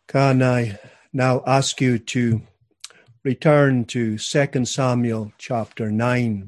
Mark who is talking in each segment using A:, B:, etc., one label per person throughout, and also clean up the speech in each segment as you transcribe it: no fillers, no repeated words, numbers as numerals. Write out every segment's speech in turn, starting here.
A: Can I now ask you to return to 2 Samuel chapter 9?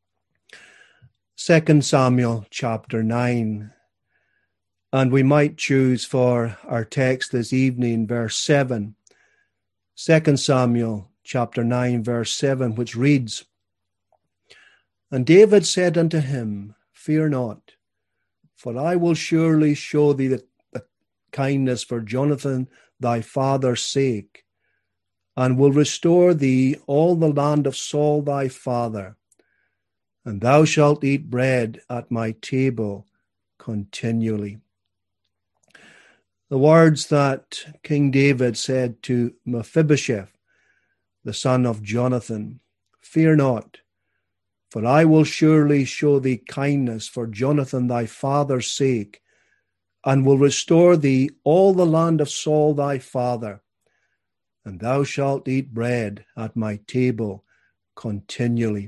A: 2 Samuel chapter 9. And we might choose for our text this evening, verse 7. 2 Samuel chapter 9, verse 7, which reads, "And David said unto him, Fear not, for I will surely show thee the kindness for Jonathan thy father's sake, and will restore thee all the land of Saul thy father, and thou shalt eat bread at my table continually." The words that King David said to Mephibosheth, the son of Jonathan, "Fear not, for I will surely show thee kindness for Jonathan thy father's sake, and will restore thee all the land of Saul thy father, and thou shalt eat bread at my table continually."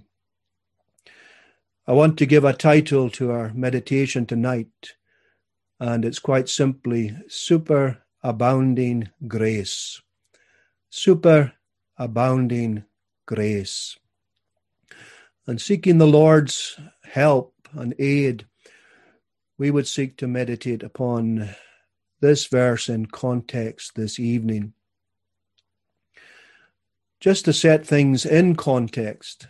A: I want to give a title to our meditation tonight, and it's quite simply Superabounding Grace. Superabounding grace. And seeking the Lord's help and aid, we would seek to meditate upon this verse in context this evening. Just to set things in context,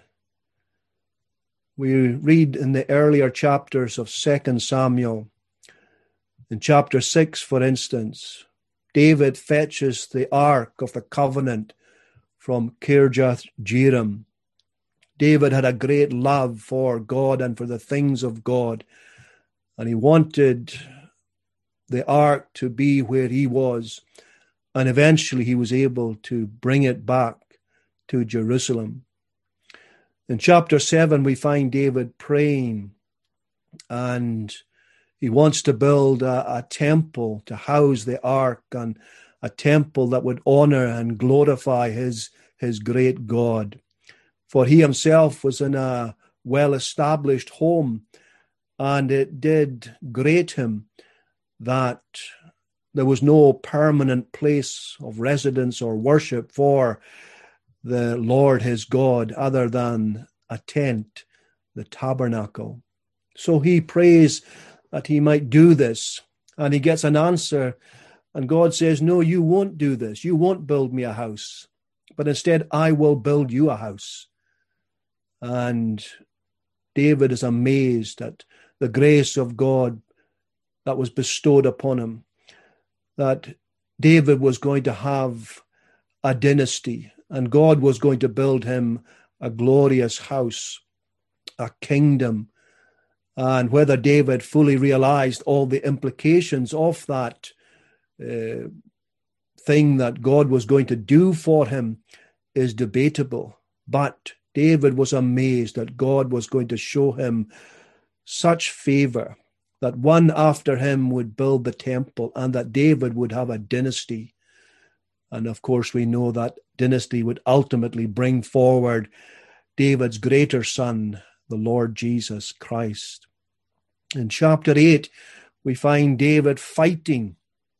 A: we read in the earlier chapters of 2 Samuel, in chapter 6, for instance, David fetches the Ark of the Covenant from Kirjath Jearim. David had a great love for God and for the things of God, and he wanted the Ark to be where he was, and eventually he was able to bring it back to Jerusalem. In chapter 7, we find David praying, and he wants to build a temple to house the ark, and a temple that would honor and glorify his great God. For he himself was in a well-established home, and it did grate him that there was no permanent place of residence or worship for the Lord his God other than a tent, the tabernacle. So he prays that he might do this, and he gets an answer, and God says, "No, you won't do this. You won't build me a house, but instead I will build you a house." And David is amazed at the grace of God that was bestowed upon him, that David was going to have a dynasty, and God was going to build him a glorious house, a kingdom. And whether David fully realized all the implications of that thing that God was going to do for him is debatable. But David was amazed that God was going to show him such favor, that one after him would build the temple, and that David would have a dynasty. And of course, we know that dynasty would ultimately bring forward David's greater son, the Lord Jesus Christ. In chapter 8, we find David fighting,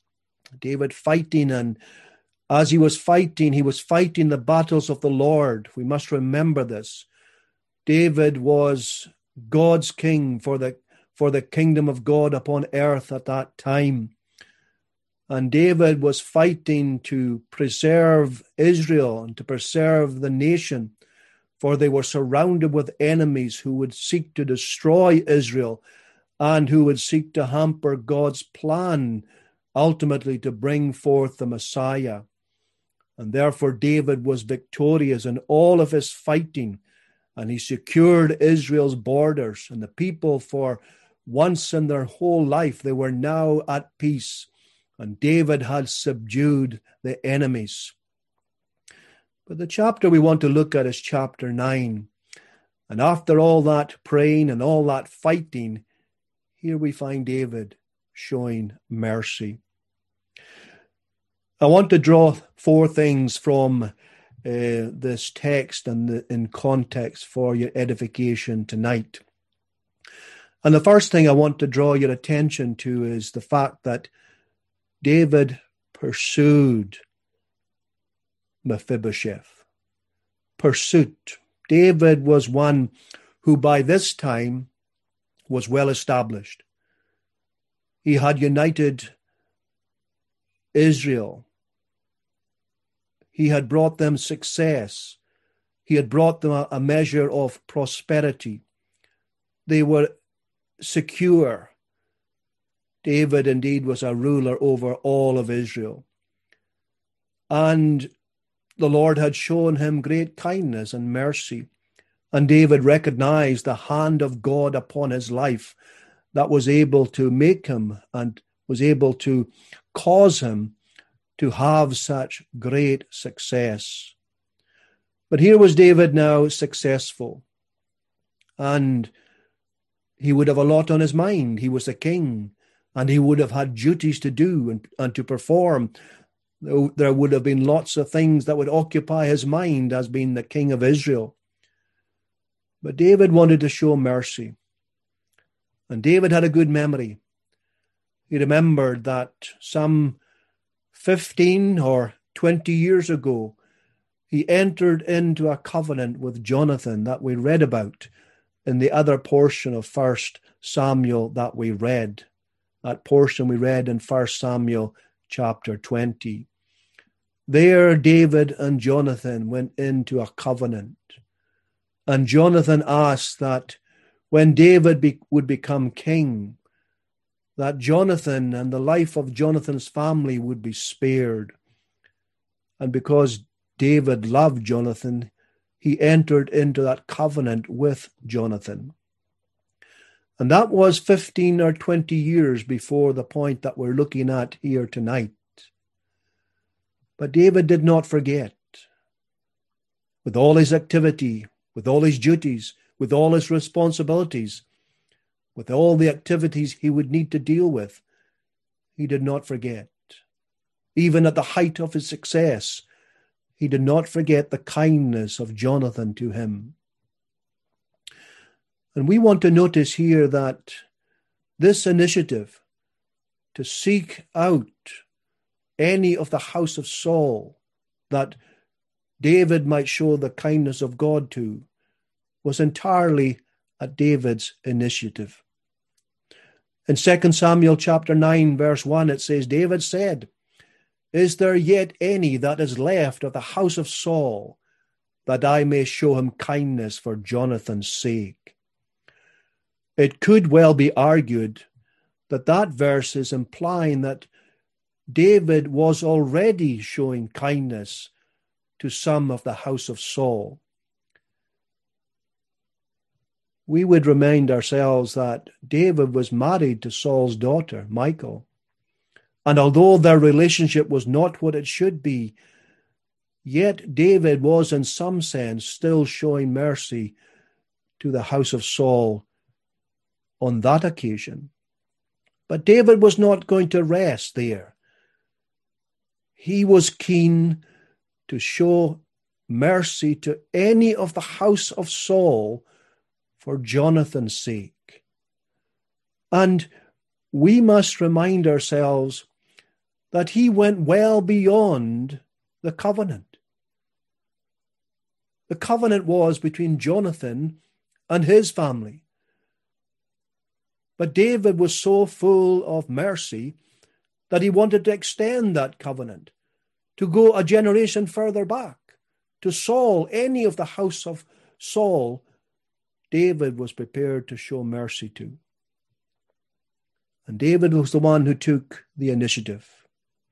A: and as he was fighting the battles of the Lord. We must remember this. David was God's king for the kingdom of God upon earth at that time. And David was fighting to preserve Israel and to preserve the nation, for they were surrounded with enemies who would seek to destroy Israel and who would seek to hamper God's plan, ultimately to bring forth the Messiah. And therefore David was victorious in all of his fighting, and he secured Israel's borders, and the people, for once in their whole life, they were now at peace, and David had subdued the enemies. But the chapter we want to look at is chapter 9. And after all that praying and all that fighting, here we find David showing mercy. I want to draw four things from this text and in context for your edification tonight. And the first thing I want to draw your attention to is the fact that David pursued Mephibosheth. Pursuit. David was one who by this time was well established. He had united Israel. He had brought them success. He had brought them a measure of prosperity. They were secure. David indeed was a ruler over all of Israel. And the Lord had shown him great kindness and mercy. And David recognized the hand of God upon his life that was able to make him and was able to cause him to have such great success. But here was David now successful, and he would have a lot on his mind. He was a king, and he would have had duties to do and to perform. There would have been lots of things that would occupy his mind as being the king of Israel. But David wanted to show mercy. And David had a good memory. He remembered that some 15 or 20 years ago, he entered into a covenant with Jonathan that we read about in the other portion of 1 Samuel that we read. That portion we read in 1 Samuel chapter 20. There, David and Jonathan went into a covenant. And Jonathan asked that when David would become king, that Jonathan and the life of Jonathan's family would be spared. And because David loved Jonathan, he entered into that covenant with Jonathan. And that was 15 or 20 years before the point that we're looking at here tonight. But David did not forget. With all his activity, with all his duties, with all his responsibilities, with all the activities he would need to deal with, he did not forget. Even at the height of his success, he did not forget the kindness of Jonathan to him. And we want to notice here that this initiative to seek out any of the house of Saul that David might show the kindness of God to was entirely at David's initiative. In 2 Samuel chapter 9, verse 1, it says, David said, "Is there yet any that is left of the house of Saul, that I may show him kindness for Jonathan's sake?" It could well be argued that that verse is implying that David was already showing kindness to some of the house of Saul. We would remind ourselves that David was married to Saul's daughter, Michal. And although their relationship was not what it should be, yet David was in some sense still showing mercy to the house of Saul on that occasion. But David was not going to rest there. He was keen to show mercy to any of the house of Saul for Jonathan's sake. And we must remind ourselves that he went well beyond the covenant. The covenant was between Jonathan and his family. But David was so full of mercy that he wanted to extend that covenant, to go a generation further back, to Saul, any of the house of Saul, David was prepared to show mercy to. And David was the one who took the initiative.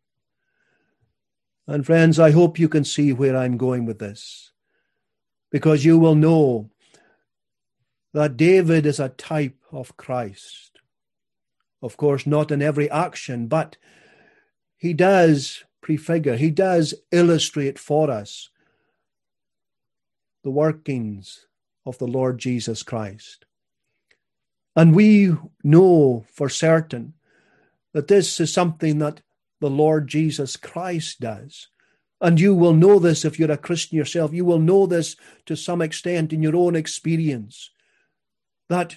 A: And friends, I hope you can see where I'm going with this, because you will know that David is a type of Christ. Of course, not in every action, but he does prefigure, he does illustrate for us the workings of the Lord Jesus Christ. And we know for certain that this is something that the Lord Jesus Christ does. And you will know this if you're a Christian yourself. You will know this to some extent in your own experience, that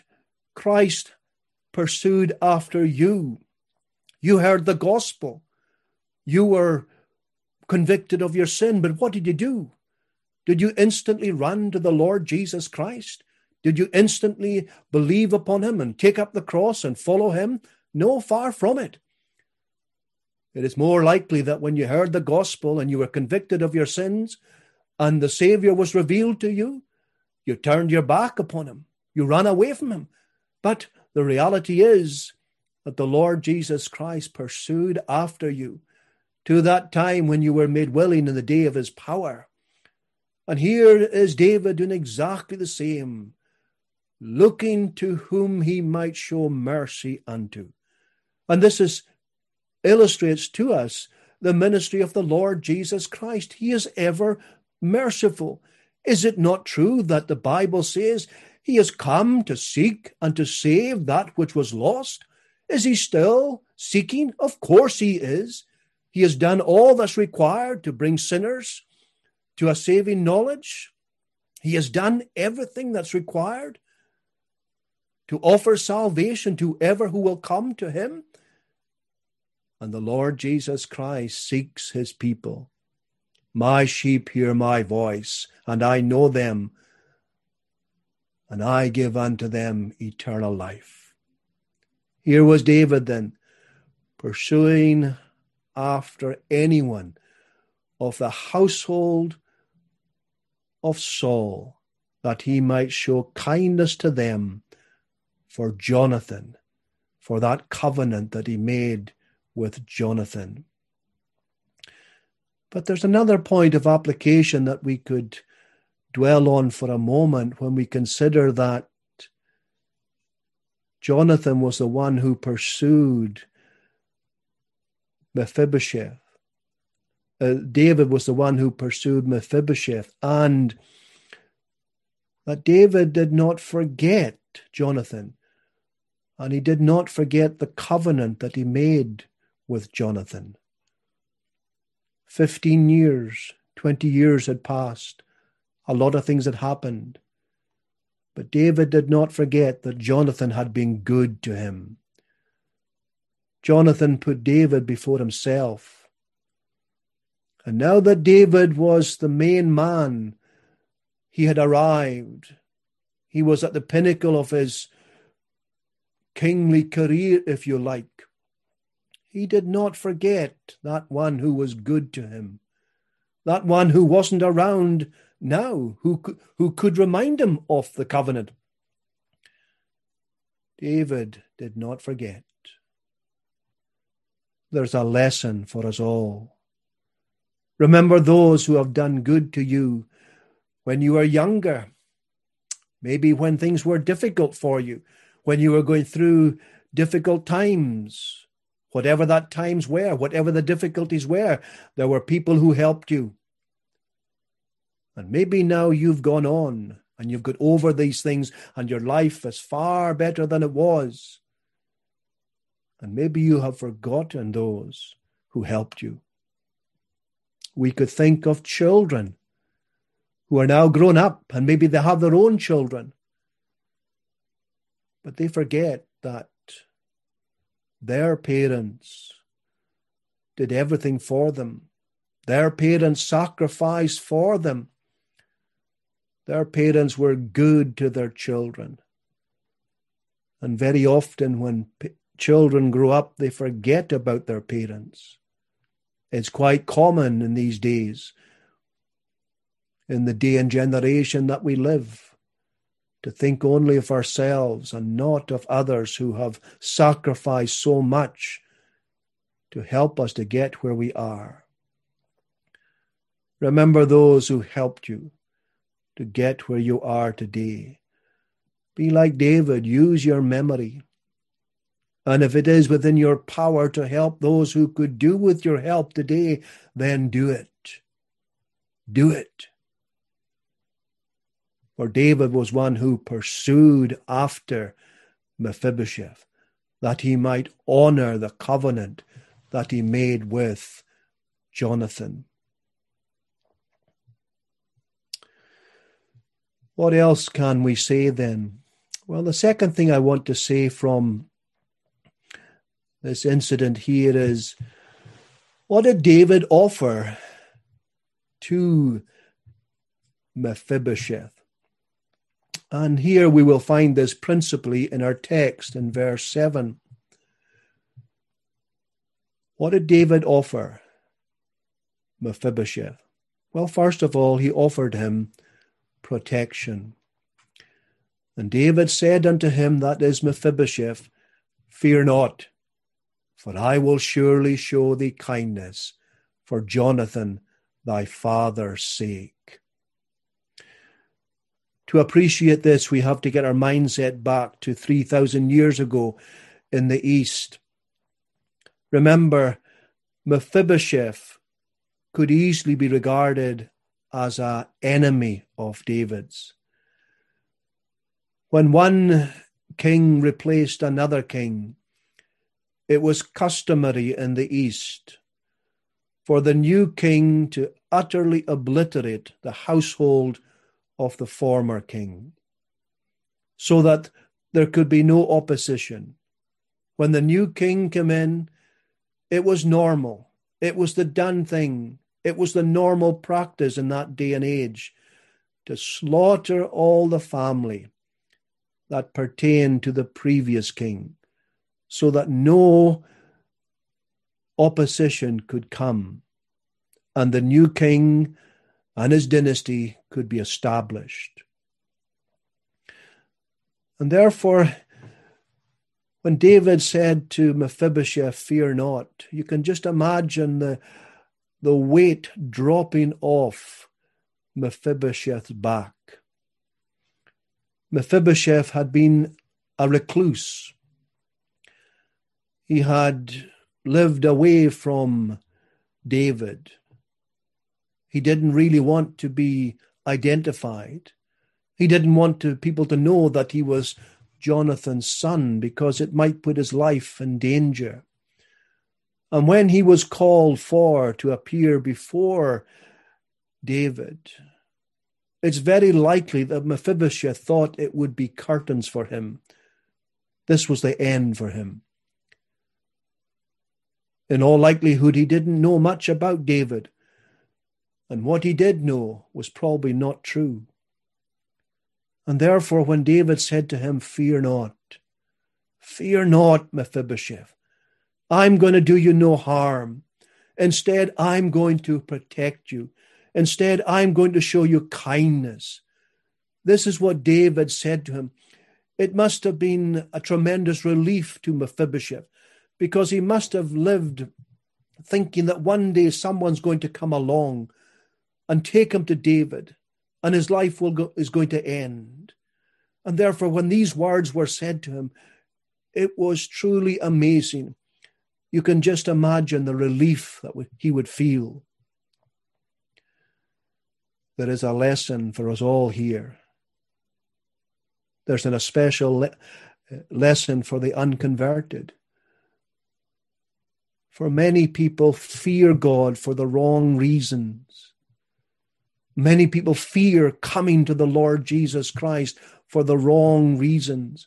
A: Christ pursued after you. You heard the gospel. You were convicted of your sin, but what did you do? Did you instantly run to the Lord Jesus Christ? Did you instantly believe upon him and take up the cross and follow him? No, far from it. It is more likely that when you heard the gospel and you were convicted of your sins and the Savior was revealed to you, you turned your back upon him. You ran away from him. But the reality is that the Lord Jesus Christ pursued after you to that time when you were made willing in the day of his power. And here is David doing exactly the same, looking to whom he might show mercy unto. And this illustrates to us the ministry of the Lord Jesus Christ. He is ever merciful. Is it not true that the Bible says he has come to seek and to save that which was lost? Is he still seeking? Of course he is. He has done all that's required to bring sinners to a saving knowledge. He has done everything that's required to offer salvation to ever who will come to him. And the Lord Jesus Christ seeks his people. My sheep hear my voice, and I know them, and I give unto them eternal life. Here was David then, pursuing after anyone of the household of Saul, that he might show kindness to them for Jonathan, for that covenant that he made with Jonathan. But there's another point of application that we could dwell on for a moment when we consider that Jonathan was the one who pursued Mephibosheth. David was the one who pursued Mephibosheth, and that David did not forget Jonathan, and he did not forget the covenant that he made with Jonathan. 15 years, 20 years had passed. A lot of things had happened. But David did not forget that Jonathan had been good to him. Jonathan put David before himself. And now that David was the main man, he had arrived. He was at the pinnacle of his kingly career, if you like. He did not forget that one who was good to him, that one who wasn't around now, who could remind him of the covenant. David did not forget. There's a lesson for us all. Remember those who have done good to you when you were younger, maybe when things were difficult for you, when you were going through difficult times. Whatever that times were, whatever the difficulties were, there were people who helped you. And maybe now you've gone on and you've got over these things and your life is far better than it was. And maybe you have forgotten those who helped you. We could think of children who are now grown up and maybe they have their own children. But they forget that their parents did everything for them. Their parents sacrificed for them. Their parents were good to their children. And very often when children grow up, they forget about their parents. It's quite common in these days, in the day and generation that we live, to think only of ourselves and not of others who have sacrificed so much to help us to get where we are. Remember those who helped you to get where you are today. Be like David, use your memory. And if it is within your power to help those who could do with your help today, then do it. Do it. For David was one who pursued after Mephibosheth, that he might honor the covenant that he made with Jonathan. What else can we say then? Well, the second thing I want to say from this incident here is What did David offer to Mephibosheth? And here we will find this principally in our text in verse 7. What did David offer Mephibosheth? Well, first of all, he offered him protection. And David said unto him, that is Mephibosheth, fear not, for I will surely show thee kindness for Jonathan thy father's sake. To appreciate this, we have to get our mindset back to 3,000 years ago in the East. Remember, Mephibosheth could easily be regarded as an enemy of David's. When one king replaced another king, it was customary in the East for the new king to utterly obliterate the household of the former king, so that there could be no opposition. When the new king came in, it was normal. It was the done thing. It was the normal practice in that day and age to slaughter all the family that pertained to the previous king, so that no opposition could come, and the new king and his dynasty could be established. And therefore, when David said to Mephibosheth, fear not, you can just imagine the weight dropping off Mephibosheth's back. Mephibosheth had been a recluse. He had lived away from David. He didn't really want to be identified. He didn't want people to know that he was Jonathan's son, because it might put his life in danger. And when he was called for to appear before David, it's very likely that Mephibosheth thought it would be curtains for him. This was the end for him. In all likelihood, he didn't know much about David, and what he did know was probably not true. And therefore, when David said to him, fear not, Mephibosheth, I'm going to do you no harm. Instead, I'm going to protect you. Instead, I'm going to show you kindness. This is what David said to him. It must have been a tremendous relief to Mephibosheth, because he must have lived thinking that one day someone's going to come along and take him to David, and his life is going to end. And therefore, when these words were said to him, it was truly amazing. You can just imagine the relief that he would feel. There is a lesson for us all here. There's a special lesson for the unconverted. For many people fear God for the wrong reasons. Many people fear coming to the Lord Jesus Christ for the wrong reasons.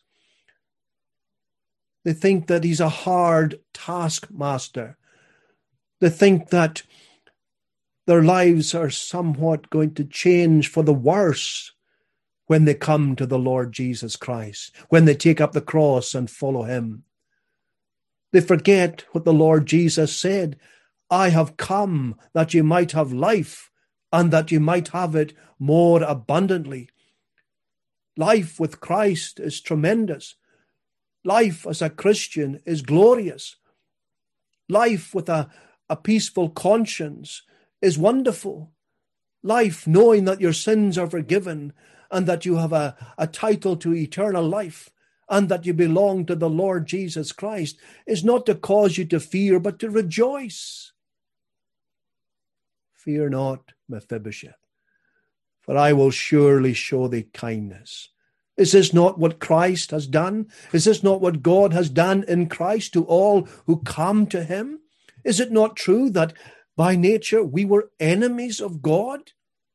A: They think that he's a hard taskmaster. They think that their lives are somewhat going to change for the worse when they come to the Lord Jesus Christ, when they take up the cross and follow him. They forget what the Lord Jesus said, I have come that you might have life, and that you might have it more abundantly. Life with Christ is tremendous. Life as a Christian is glorious. Life with a peaceful conscience is wonderful. Life knowing that your sins are forgiven, and that you have a title to eternal life, and that you belong to the Lord Jesus Christ, is not to cause you to fear, but to rejoice. Fear not, Mephibosheth, for I will surely show thee kindness. Is this not what Christ has done? Is this not what God has done in Christ to all who come to him? Is it not true that by nature we were enemies of God?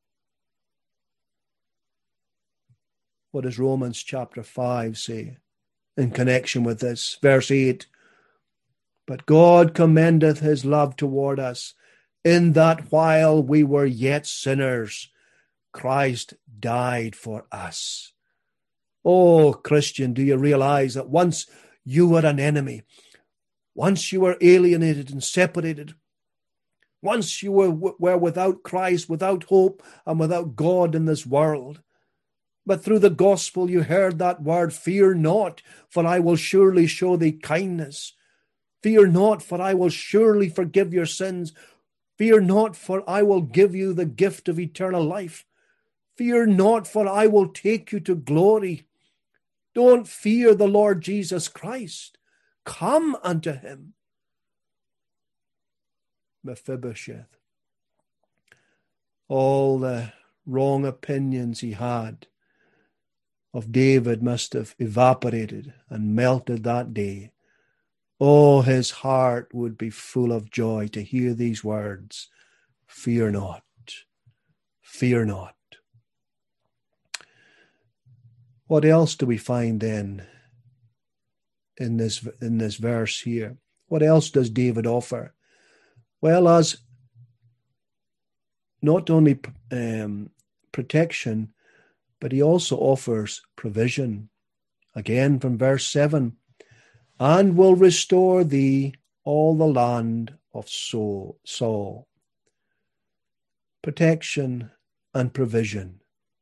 A: What does Romans chapter 5 say in connection with this? Verse 8, But God commendeth his love toward us, in that while we were yet sinners, Christ died for us. Oh, Christian, do you realize that once you were an enemy, once you were alienated and separated, once you were without Christ, without hope, and without God in this world, but through the gospel you heard that word, fear not, for I will surely show thee kindness. Fear not, for I will surely forgive your sins. Fear not, for I will give you the gift of eternal life. Fear not, for I will take you to glory. Don't fear the Lord Jesus Christ. Come unto him. Mephibosheth, all the wrong opinions he had of David must have evaporated and melted that day. Oh, his heart would be full of joy to hear these words, fear not, fear not. What else do we find then in this verse here? What else does David offer? Well, as not only protection, but he also offers provision. Again from verse 7, and will restore thee all the land of Saul. Protection and provision.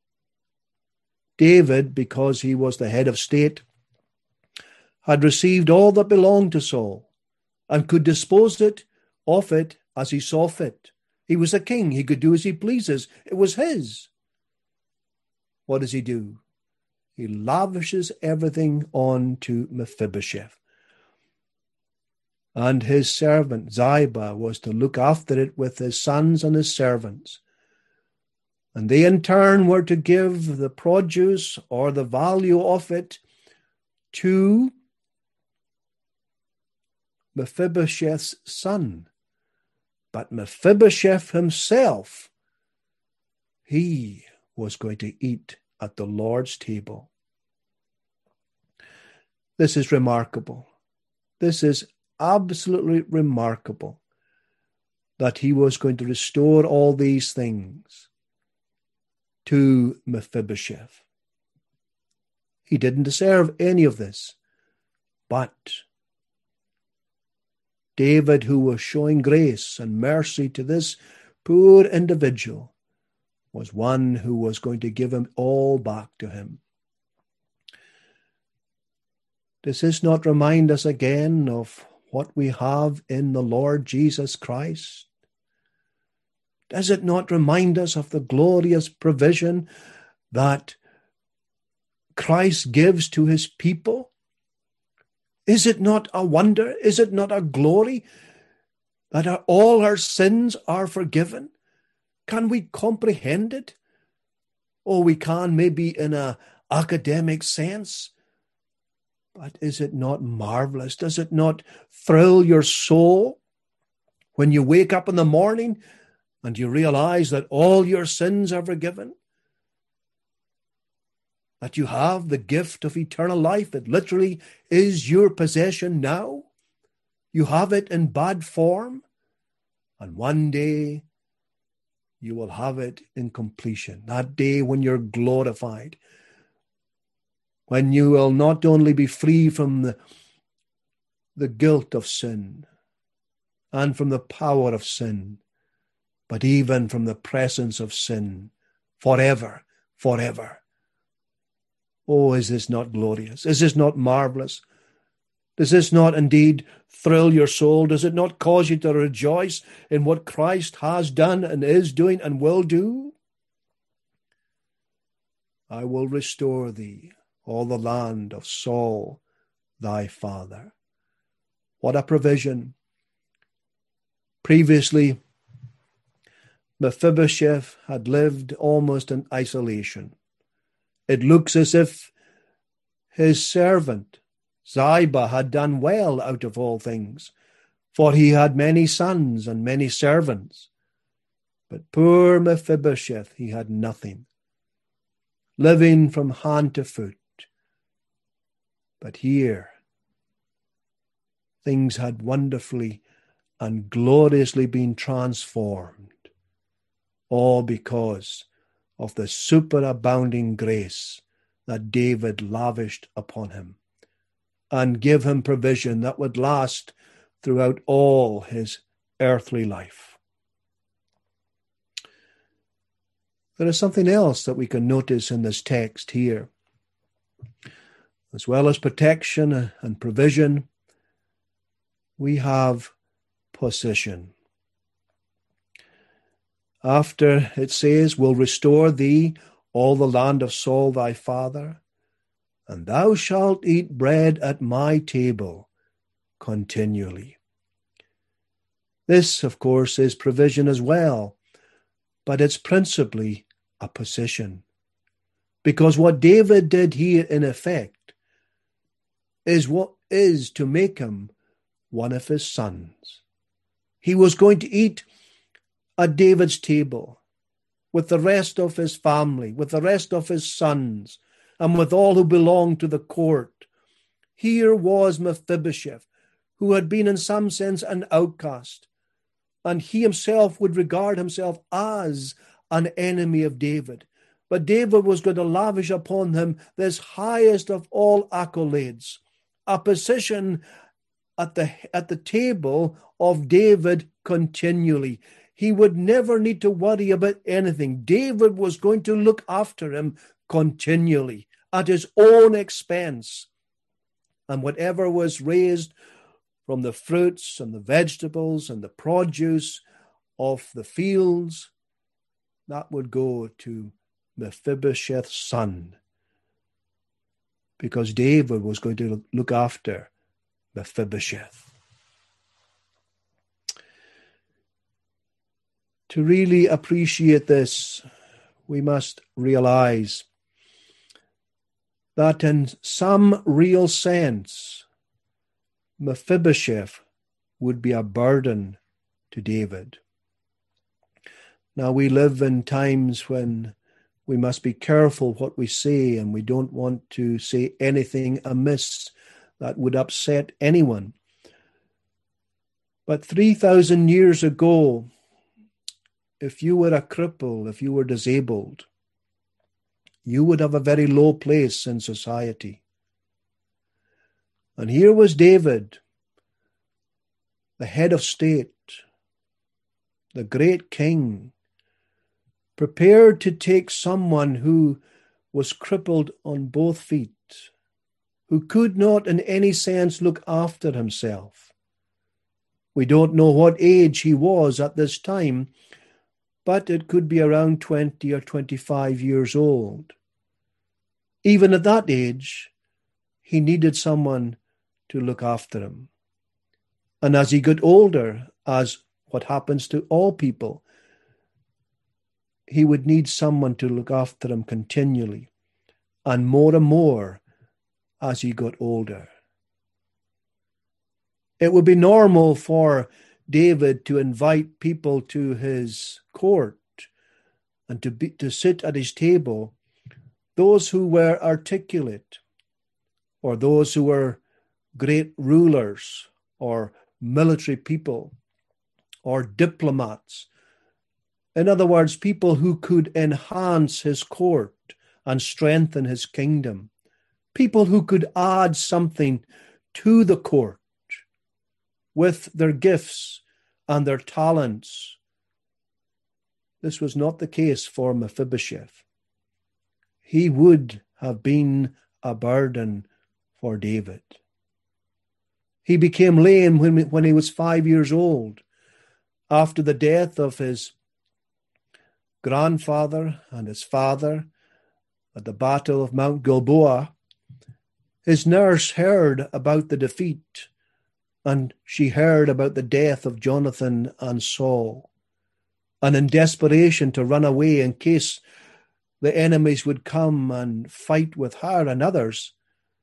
A: David, because he was the head of state, had received all that belonged to Saul and could dispose of it as he saw fit. He was a king. He could do as he pleases. It was his. What does he do? He lavishes everything on to Mephibosheth. And his servant Ziba was to look after it with his sons and his servants. And they in turn were to give the produce or the value of it to Mephibosheth's son. But Mephibosheth himself, he was going to eat at the Lord's table. This is remarkable. This is absolutely remarkable that he was going to restore all these things to Mephibosheth. He didn't deserve any of this, but David, who was showing grace and mercy to this poor individual, was one who was going to give him all back to him. Does this not remind us again of what we have in the Lord Jesus Christ? Does it not remind us of the glorious provision that Christ gives to his people? Is it not a wonder? Is it not a glory that all our sins are forgiven? Can we comprehend it? Oh, we can maybe in an academic sense. But is it not marvelous? Does it not thrill your soul when you wake up in the morning and you realize that all your sins are forgiven? That you have the gift of eternal life. It literally is your possession now. You have it in bad form. And one day you will have it in completion. That day when you're glorified. When you will not only be free from the guilt of sin and from the power of sin, but even from the presence of sin forever, forever. Oh, is this not glorious? Is this not marvelous? Does this not indeed thrill your soul? Does it not cause you to rejoice in what Christ has done and is doing and will do? I will restore thee all the land of Saul, thy father. What a provision. Previously, Mephibosheth had lived almost in isolation. It looks as if his servant Ziba had done well out of all things, for he had many sons and many servants. But poor Mephibosheth, he had nothing, living from hand to foot. But here, things had wonderfully and gloriously been transformed, all because of the superabounding grace that David lavished upon him and give him provision that would last throughout all his earthly life. There is something else that we can notice in this text here. As well as protection and provision, we have possession. After it says, will restore thee all the land of Saul thy father, and thou shalt eat bread at my table continually. This, of course, is provision as well, but it's principally a possession. Because what David did here, in effect, is to make him one of his sons. He was going to eat at David's table with the rest of his family, with the rest of his sons, and with all who belonged to the court. Here was Mephibosheth, who had been in some sense an outcast, and he himself would regard himself as an enemy of David. But David was going to lavish upon him this highest of all accolades, a position at the table of David continually. He would never need to worry about anything. David was going to look after him continually at his own expense. And whatever was raised from the fruits and the vegetables and the produce of the fields, that would go to Mephibosheth's son, because David was going to look after Mephibosheth. To really appreciate this, we must realize that in some real sense, Mephibosheth would be a burden to David. Now, we live in times when we must be careful what we say, and we don't want to say anything amiss that would upset anyone. But 3,000 years ago, if you were a cripple, if you were disabled, you would have a very low place in society. And here was David, the head of state, the great king, prepared to take someone who was crippled on both feet, who could not in any sense look after himself. We don't know what age he was at this time, but it could be around 20 or 25 years old. Even at that age, he needed someone to look after him. And as he got older, as what happens to all people, he would need someone to look after him continually, and more as he got older. It would be normal for David to invite people to his court and to sit at his table, those who were articulate, or those who were great rulers, or military people, or diplomats. In other words, people who could enhance his court and strengthen his kingdom. People who could add something to the court with their gifts and their talents. This was not the case for Mephibosheth. He would have been a burden for David. He became lame when he was 5 years old, after the death of his grandfather and his father at the Battle of Mount Gilboa. His nurse heard about the defeat, and she heard about the death of Jonathan and Saul. And in desperation to run away in case the enemies would come and fight with her and others,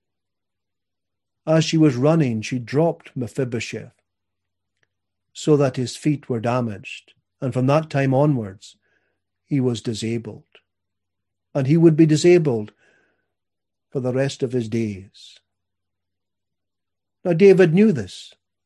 A: as she was running, she dropped Mephibosheth so that his feet were damaged. And from that time onwards, he was disabled. And he would be disabled for the rest of his days. Now, David knew this.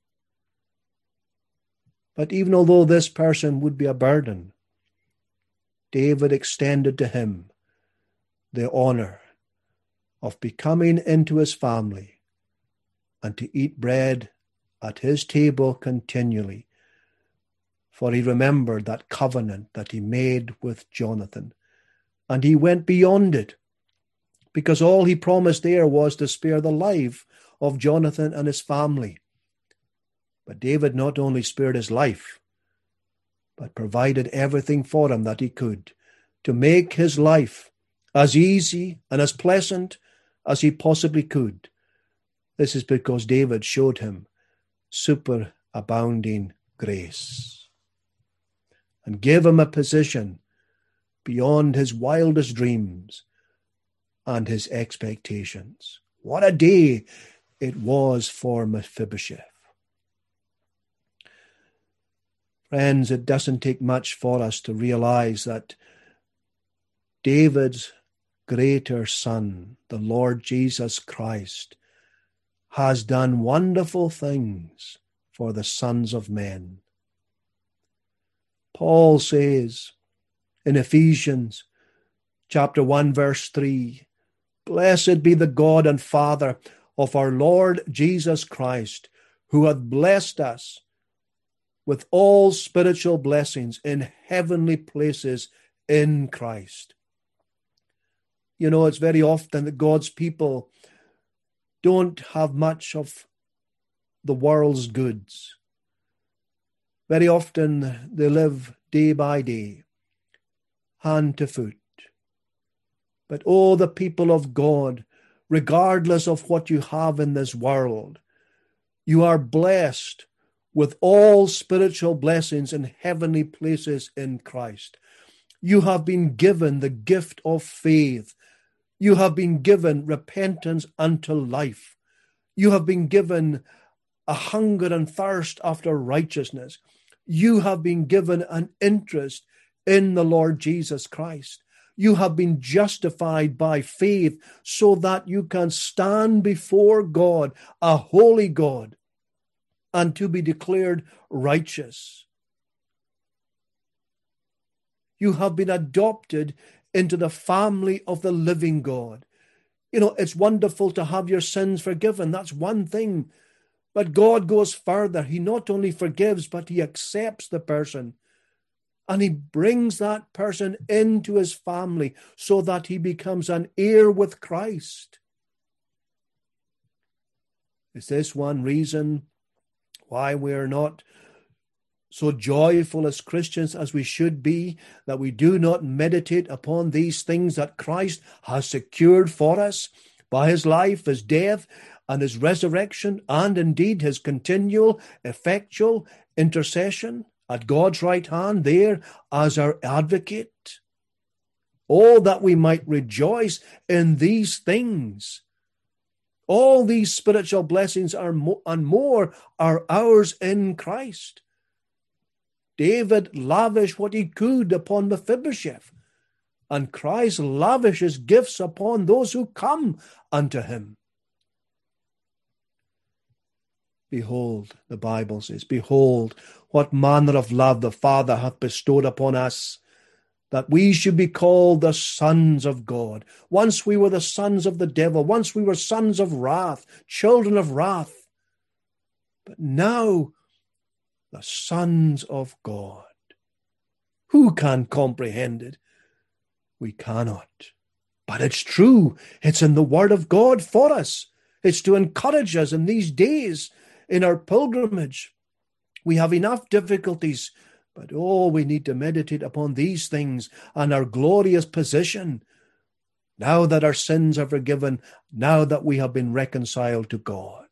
A: But even although this person would be a burden, David extended to him the honor of becoming into his family and to eat bread at his table continually. For he remembered that covenant that he made with Jonathan. And he went beyond it, because all he promised there was to spare the life of Jonathan and his family. But David not only spared his life, but provided everything for him that he could to make his life as easy and as pleasant as he possibly could. This is because David showed him superabounding grace and gave him a position beyond his wildest dreams and his expectations. What a day it was for Mephibosheth. Friends, it doesn't take much for us to realize that David's greater son, the Lord Jesus Christ, has done wonderful things for the sons of men. Paul says in Ephesians chapter 1, verse 3, "Blessed be the God and Father of our Lord Jesus Christ, who hath blessed us with all spiritual blessings in heavenly places in Christ." You know, it's very often that God's people don't have much of the world's goods. Very often they live day by day, hand to foot. But oh, the people of God, regardless of what you have in this world, you are blessed with all spiritual blessings in heavenly places in Christ. You have been given the gift of faith. You have been given repentance unto life. You have been given a hunger and thirst after righteousness. You have been given an interest in the Lord Jesus Christ. You have been justified by faith so that you can stand before God, a holy God, and to be declared righteous. You have been adopted into the family of the living God. You know, it's wonderful to have your sins forgiven. That's one thing. But God goes further. He not only forgives, but he accepts the person. And he brings that person into his family so that he becomes an heir with Christ. Is this one reason why we're not so joyful as Christians as we should be, that we do not meditate upon these things that Christ has secured for us by his life, his death, and his resurrection, and indeed his continual, effectual intercession at God's right hand there as our advocate? Oh, that we might rejoice in these things. All these spiritual blessings and more are ours in Christ. David lavished what he could upon Mephibosheth, and Christ lavishes gifts upon those who come unto him. Behold, the Bible says, behold, what manner of love the Father hath bestowed upon us, that we should be called the sons of God. Once we were the sons of the devil. Once we were sons of wrath, children of wrath. But now, the sons of God. Who can comprehend it? We cannot. But it's true. It's in the Word of God for us. It's to encourage us in these days in our pilgrimage. We have enough difficulties, but we need to meditate upon these things and our glorious position. Now that our sins are forgiven, now that we have been reconciled to God.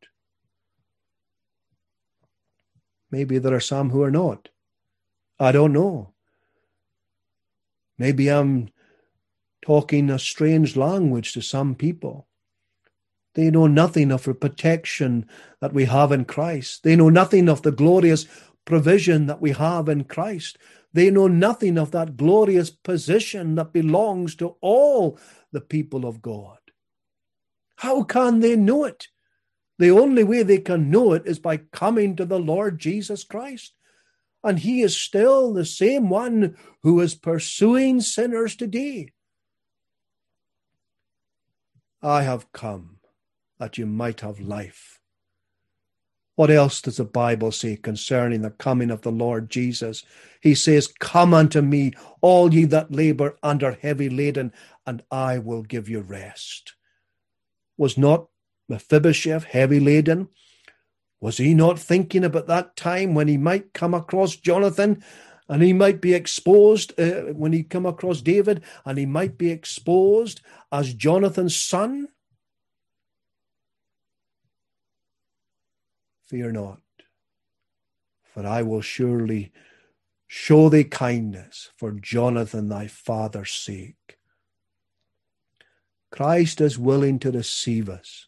A: Maybe there are some who are not. I don't know. Maybe I'm talking a strange language to some people. They know nothing of the protection that we have in Christ. They know nothing of the glorious provision that we have in Christ. They know nothing of that glorious position that belongs to all the people of God. How can they know it? The only way they can know it is by coming to the Lord Jesus Christ. And he is still the same one who is pursuing sinners today. I have come that you might have life. What else does the Bible say concerning the coming of the Lord Jesus? He says, come unto me, all ye that labor and are heavy laden, and I will give you rest. Was not Mephibosheth heavy laden? Was he not thinking about that time when he might come across Jonathan and he might be exposed, when he come across David and he might be exposed as Jonathan's son? Fear not, for I will surely show thee kindness for Jonathan thy father's sake. Christ is willing to receive us.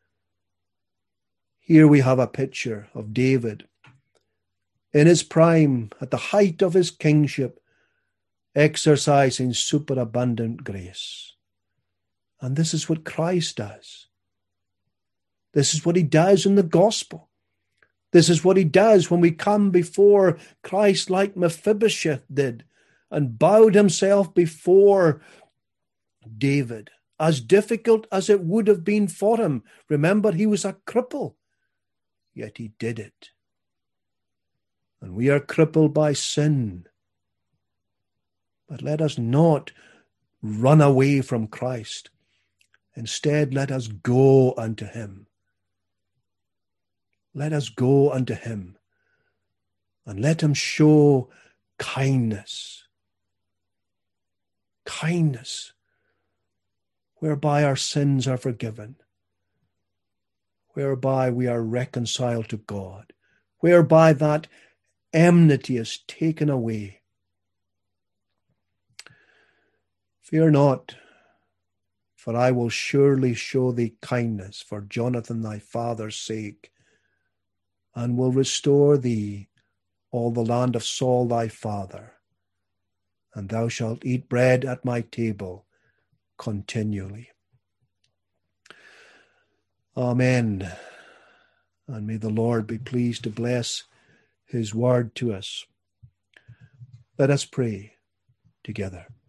A: Here we have a picture of David in his prime, at the height of his kingship, exercising superabundant grace. And this is what Christ does. This is what he does in the gospel. This is what he does when we come before Christ like Mephibosheth did and bowed himself before David, as difficult as it would have been for him. Remember, he was a cripple, yet he did it. And we are crippled by sin. But let us not run away from Christ. Instead, let us go unto him. Let us go unto him and let him show kindness. Kindness, whereby our sins are forgiven, whereby we are reconciled to God, whereby that enmity is taken away. Fear not, for I will surely show thee kindness for Jonathan thy father's sake, and will restore thee all the land of Saul thy father, and thou shalt eat bread at my table continually. Amen. And may the Lord be pleased to bless his word to us. Let us pray together.